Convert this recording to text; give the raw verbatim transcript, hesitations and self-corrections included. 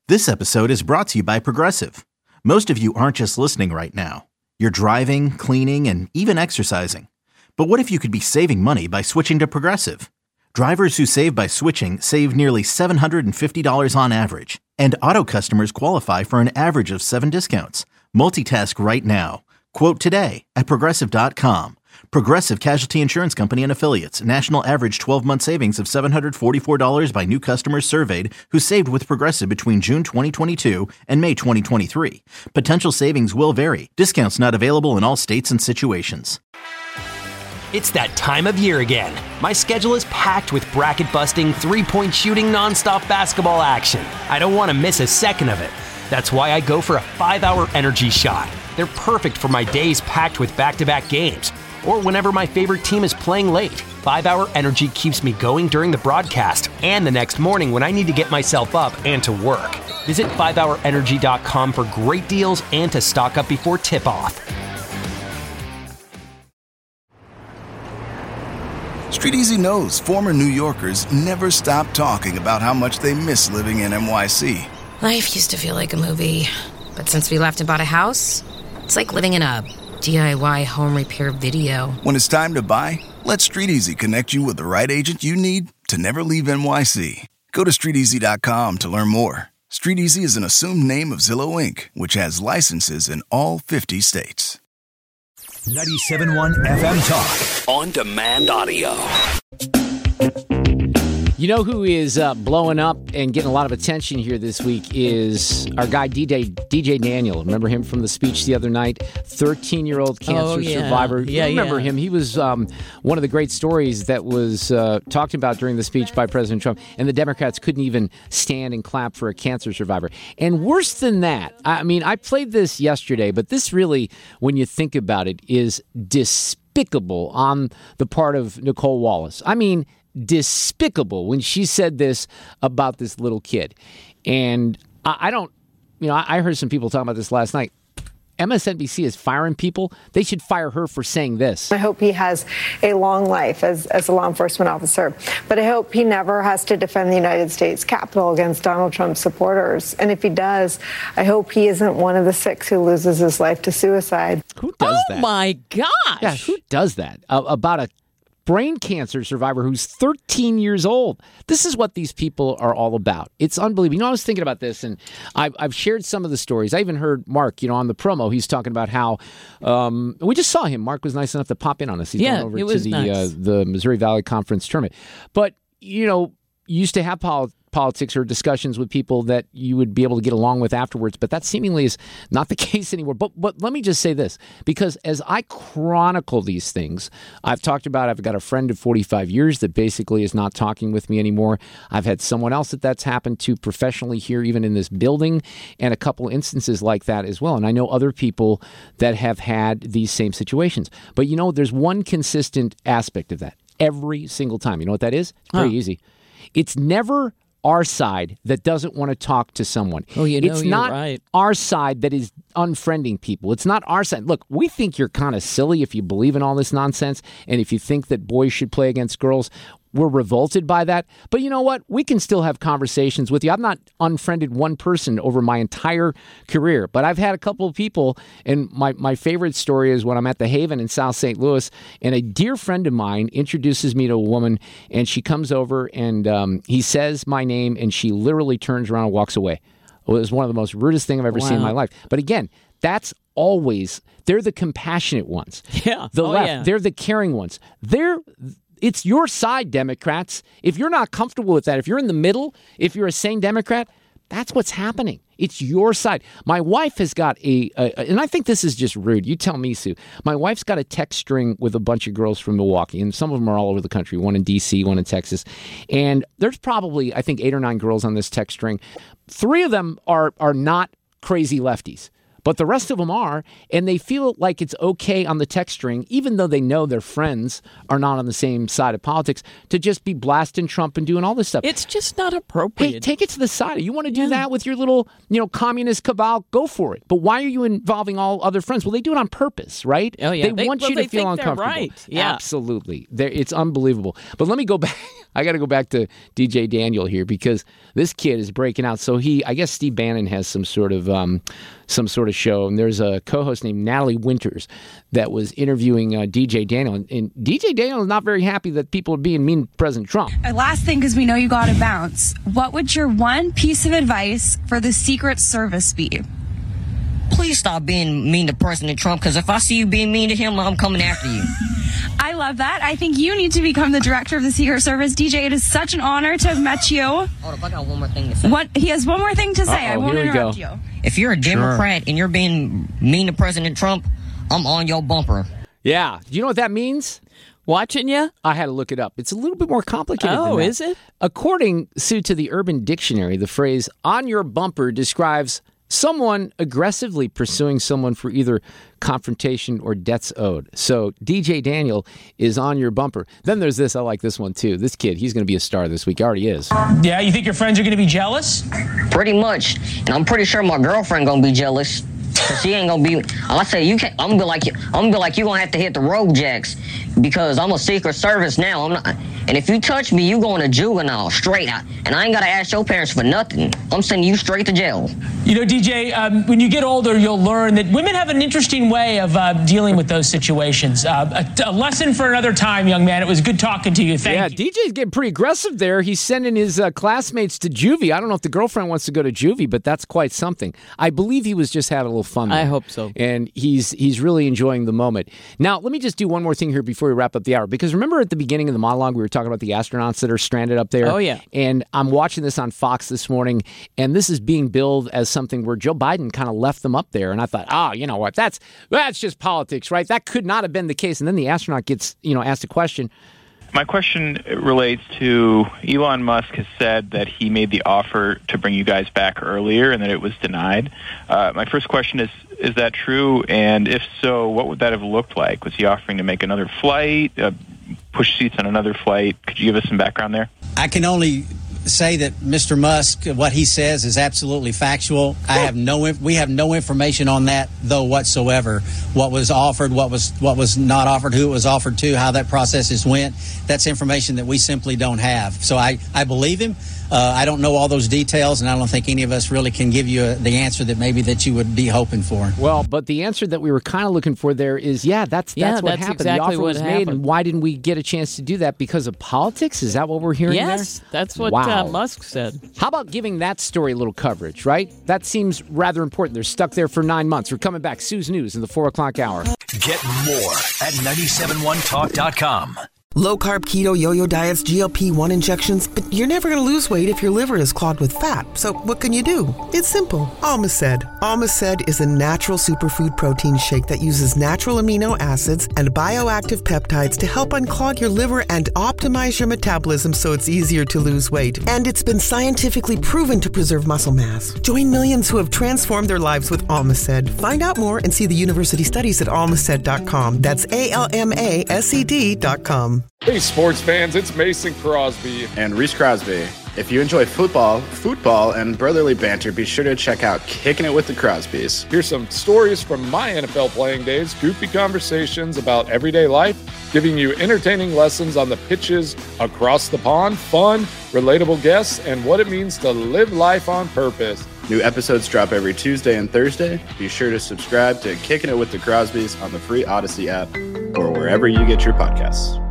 This episode is brought to you by Progressive. Most of you aren't just listening right now. You're driving, cleaning, and even exercising. But what if you could be saving money by switching to Progressive? Drivers who save by switching save nearly seven hundred fifty dollars on average. And auto customers qualify for an average of seven discounts. Multitask right now. Quote today at Progressive dot com. Progressive Casualty Insurance Company and Affiliates. National average twelve-month savings of seven hundred forty-four dollars by new customers surveyed who saved with Progressive between June twenty twenty-two and May twenty twenty-three. Potential savings will vary. Discounts not available in all states and situations. It's that time of year again. My schedule is packed with bracket-busting, three-point shooting, nonstop basketball action. I don't want to miss a second of it. That's why I go for a five-hour energy shot. They're perfect for my days packed with back-to-back games, or whenever my favorite team is playing late. five-hour Energy keeps me going during the broadcast and the next morning when I need to get myself up and to work. Visit five hour energy dot com for great deals and to stock up before tip-off. Street Easy knows former New Yorkers never stop talking about how much they miss living in N Y C. Life used to feel like a movie, but since we left and bought a house, it's like living in a D I Y home repair video. When it's time to buy, let Street Easy connect you with the right agent you need to never leave N Y C. Go to street easy dot com to learn more. Street Easy is an assumed name of Zillow Incorporated, which has licenses in all fifty states. ninety-seven point one F M Talk. On demand audio. You know who is uh, blowing up and getting a lot of attention here this week is our guy D J D J Daniel. Remember him from the speech the other night? thirteen-year-old cancer oh, yeah. survivor. Yeah, you remember yeah. him. He was um, one of the great stories that was uh, talked about during the speech by President Trump. And the Democrats couldn't even stand and clap for a cancer survivor. And worse than that, I mean, I played this yesterday, but this really, when you think about it, is despicable on the part of Nicole Wallace. I mean, despicable when she said this about this little kid. And I, I don't, you know, I, I heard some people talking about this last night. M S N B C is firing people. They should fire her for saying this. I hope he has a long life as, as a law enforcement officer, but I hope he never has to defend the United States Capitol against Donald Trump's supporters. And if he does, I hope he isn't one of the six who loses his life to suicide. Who does oh that? Oh, my gosh. Yeah, who does that? Uh, about a brain cancer survivor who's thirteen years old. This is what these people are all about. It's unbelievable. You know, I was thinking about this, and I've, I've shared some of the stories. I even heard Mark, you know, on the promo, he's talking about how um, we just saw him. Mark was nice enough to pop in on us. He's yeah, going over it to was the nice. uh, the Missouri Valley Conference tournament. But, you know, you used to have pol- politics or discussions with people that you would be able to get along with afterwards, but that seemingly is not the case anymore. But but let me just say this, because as I chronicle these things, I've talked about, I've got a friend of forty-five years that basically is not talking with me anymore. I've had someone else that that's happened to professionally here, even in this building, and a couple instances like that as well. And I know other people that have had these same situations. But you know, there's one consistent aspect of that every single time. You know what that is? Very huh. easy. It's never our side that doesn't want to talk to someone. Oh, you know, it's you're not right. our side that is unfriending people. It's not our side. Look, we think you're kind of silly if you believe in all this nonsense, and if you think that boys should play against girls. We're revolted by that. But you know what? We can still have conversations with you. I've not unfriended one person over my entire career, but I've had a couple of people, and my, my favorite story is when I'm at the Haven in South Saint Louis, and a dear friend of mine introduces me to a woman, and she comes over, and um, he says my name, and she literally turns around and walks away. It was one of the most rudest things I've ever wow. seen in my life. But again, that's always, they're the compassionate ones. Yeah. The oh, left, yeah. they're the caring ones. They're... It's your side, Democrats. If you're not comfortable with that, if you're in the middle, if you're a sane Democrat, that's what's happening. It's your side. My wife has got a, a, and I think this is just rude. You tell me, Sue. My wife's got a text string with a bunch of girls from Milwaukee, and some of them are all over the country, one in D C, one in Texas. And there's probably, I think, eight or nine girls on this text string. Three of them are are not crazy lefties. But the rest of them are, and they feel like it's okay on the text string, even though they know their friends are not on the same side of politics, to just be blasting Trump and doing all this stuff. It's just not appropriate. Hey, take it to the side. You want to do yeah. that with your little, you know, communist cabal? Go for it. But why are you involving all other friends? Well, they do it on purpose, right? Oh, yeah. They, they want well, you they to feel think uncomfortable. They're right. Yeah. Absolutely. They're, it's unbelievable. But let me go back. I got to go back to D J Daniel here because this kid is breaking out. So he, I guess Steve Bannon has some sort of um, some sort of show, and there's a co-host named Natalie Winters that was interviewing uh, D J Daniel, and, and D J Daniel is not very happy that people are being mean to President Trump. Our last thing, because we know you got to bounce. What would your one piece of advice for the Secret Service be? Please stop being mean to President Trump, because if I see you being mean to him, I'm coming after you. I love that. I think you need to become the director of the Secret Service. D J, it is such an honor to have met you. Hold up, I got one more thing to say. What? He has one more thing to say. Uh-oh, I won't here we interrupt go. you. If you're a Democrat sure. and you're being mean to President Trump, I'm on your bumper. Yeah. Do you know what that means? Watching you? I had to look it up. It's a little bit more complicated Oh, than that. is it? According, Sue, to the Urban Dictionary, the phrase on your bumper describes someone aggressively pursuing someone for either confrontation or debts owed. So D J Daniel is on your bumper. Then there's this. I like this one, too. This kid, he's going to be a star this week. Already is. Yeah, you think your friends are going to be jealous? Pretty much. And I'm pretty sure my girlfriend going to be jealous. Cause she ain't gonna be. I say you can't. I'm gonna be like you. I'm gonna be like you gonna have to hit the road jacks because I'm a Secret Service now. I'm not. And if you touch me, you going to juvenile straight out. And I ain't gotta ask your parents for nothing. I'm sending you straight to jail. You know, D J, um, when you get older, you'll learn that women have an interesting way of uh, dealing with those situations. Uh, a, a lesson for another time, young man. It was good talking to you. Thank yeah, you. D J's getting pretty aggressive there. He's sending his uh, classmates to juvie. I don't know if the girlfriend wants to go to juvie, but that's quite something. I believe he was just having a little fun there. I hope so. And he's he's really enjoying the moment. Now, let me just do one more thing here before we wrap up the hour, because remember at the beginning of the monologue, we were talking about the astronauts that are stranded up there? Oh, yeah. And I'm watching this on Fox this morning, and this is being billed as something where Joe Biden kind of left them up there. And I thought, oh, you know what? That's that's just politics, right? That could not have been the case. And then the astronaut gets, you know, asked a question. My question relates to Elon Musk has said that he made the offer to bring you guys back earlier and that it was denied. Uh, my first question is, is that true? And if so, what would that have looked like? Was he offering to make another flight, uh, push seats on another flight? Could you give us some background there? I can only say that Mister Musk, what he says is absolutely factual. I have no, we have no information on that though whatsoever. What was offered, what was what was not offered, who it was offered to, how that processes went. That's information that we simply don't have. So I, I believe him. Uh, I don't know all those details, and I don't think any of us really can give you a, the answer that maybe that you would be hoping for. Well, but the answer that we were kind of looking for there is, yeah, that's that's yeah, what that's happened. Exactly the offer what was happened. made, and why didn't we get a chance to do that? Because of politics? Is that what we're hearing there? Yes, that's what wow. uh, Musk said. How about giving that story a little coverage, right? That seems rather important. They're stuck there for nine months. We're coming back. Sue's News in the four o'clock hour. Get more at nine seven one talk dot com. Low-carb keto yo-yo diets, G L P one injections, but you're never going to lose weight if your liver is clogged with fat. So what can you do? It's simple. Almaced. Almaced is a natural superfood protein shake that uses natural amino acids and bioactive peptides to help unclog your liver and optimize your metabolism so it's easier to lose weight. And it's been scientifically proven to preserve muscle mass. Join millions who have transformed their lives with Almaced. Find out more and see the university studies at almaced dot com. That's A L M A S E D dot com. Hey, sports fans, it's Mason Crosby. And Reese Crosby. If you enjoy football, football, and brotherly banter, be sure to check out Kicking It with the Crosbys. Here's some stories from my N F L playing days, goofy conversations about everyday life, giving you entertaining lessons on the pitches across the pond, fun, relatable guests, and what it means to live life on purpose. New episodes drop every Tuesday and Thursday. Be sure to subscribe to Kicking It with the Crosbys on the free Odyssey app or wherever you get your podcasts.